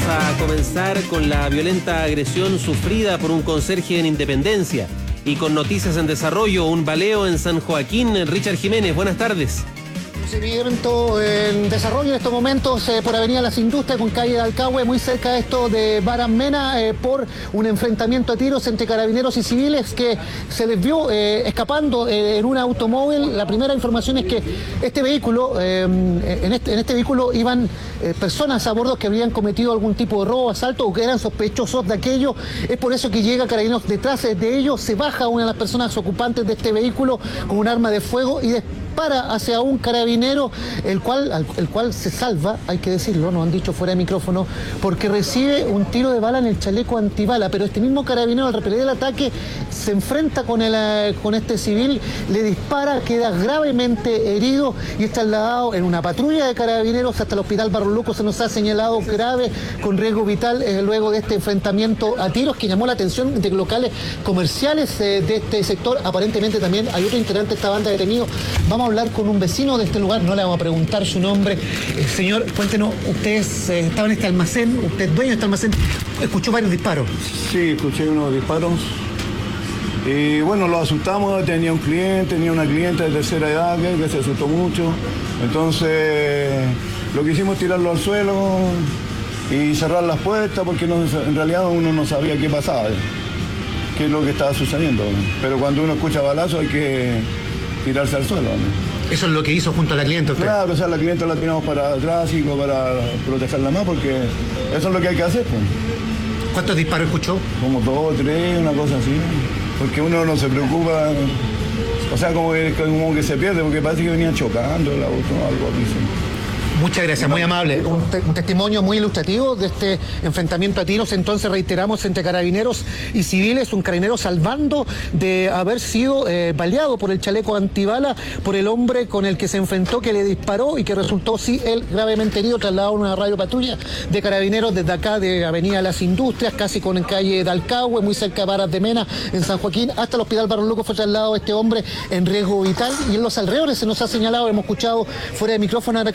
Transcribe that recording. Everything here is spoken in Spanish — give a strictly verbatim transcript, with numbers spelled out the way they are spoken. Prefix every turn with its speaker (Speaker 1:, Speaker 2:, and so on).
Speaker 1: a comenzar con la violenta agresión sufrida por un conserje en Independencia y con noticias en desarrollo, un baleo en San Joaquín. Richard Jiménez, buenas tardes.
Speaker 2: Procedimiento en desarrollo en estos momentos eh, por Avenida Las Industrias con calle de Alcagüe, muy cerca de esto de Baramena, eh, por un enfrentamiento a tiros entre carabineros y civiles que se les vio eh, escapando eh, en un automóvil. La primera información es que este vehículo, eh, en, este, en este vehículo iban eh, personas a bordo que habían cometido algún tipo de robo, asalto o que eran sospechosos de aquello. Es por eso que llega Carabineros detrás de ellos, se baja una de las personas ocupantes de este vehículo con un arma de fuego y después para hacia un carabinero, el cual, el cual se salva, hay que decirlo, nos han dicho fuera de micrófono, porque recibe un tiro de bala en el chaleco antibala, pero este mismo carabinero al repeler el ataque se enfrenta con, el, con este civil, le dispara, queda gravemente herido y es trasladado en una patrulla de carabineros hasta el hospital Barros Luco. Se nos ha señalado grave, con riesgo vital, eh, luego de este enfrentamiento a tiros que llamó la atención de locales comerciales eh, de este sector. Aparentemente también hay otro integrante de esta banda detenido. Vamos a hablar con un vecino de este lugar, no le vamos a preguntar su nombre. Eh, señor, cuéntenos, usted eh, estaba en este almacén, usted es dueño de este almacén, escuchó varios disparos.
Speaker 3: Sí, escuché unos disparos. Y bueno, lo asustamos, tenía un cliente, tenía una cliente de tercera edad que, que se asustó mucho. Entonces, lo que hicimos es tirarlo al suelo y cerrar las puertas porque no, en realidad uno no sabía qué pasaba, qué es lo que estaba sucediendo. Pero cuando uno escucha balazos hay que tirarse al suelo, ¿no?
Speaker 2: Eso es lo que hizo junto a la cliente usted.
Speaker 3: Claro, o sea, la cliente la tiramos para atrás y para protegerla más, porque eso es lo que hay que hacer, pues.
Speaker 2: ¿Cuántos disparos escuchó?
Speaker 3: Como dos, tres, una cosa así, porque uno no se preocupa, o sea, como que, como que se pierde, porque parece que venía chocando el auto o algo así.
Speaker 2: Muchas gracias, muy amable. Un, te un testimonio muy ilustrativo de este enfrentamiento a tiros, entonces reiteramos, entre carabineros y civiles, un carabinero salvando de haber sido eh, baleado por el chaleco antibala por el hombre con el que se enfrentó, que le disparó y que resultó, sí, él gravemente herido, trasladado a una radio patrulla de carabineros desde acá de Avenida Las Industrias, casi con calle de Alcagüe, muy cerca de Varas de Mena, en San Joaquín, hasta el hospital Barros Luco fue trasladado este hombre en riesgo vital, y en los alrededores se nos ha señalado, hemos escuchado fuera de micrófono a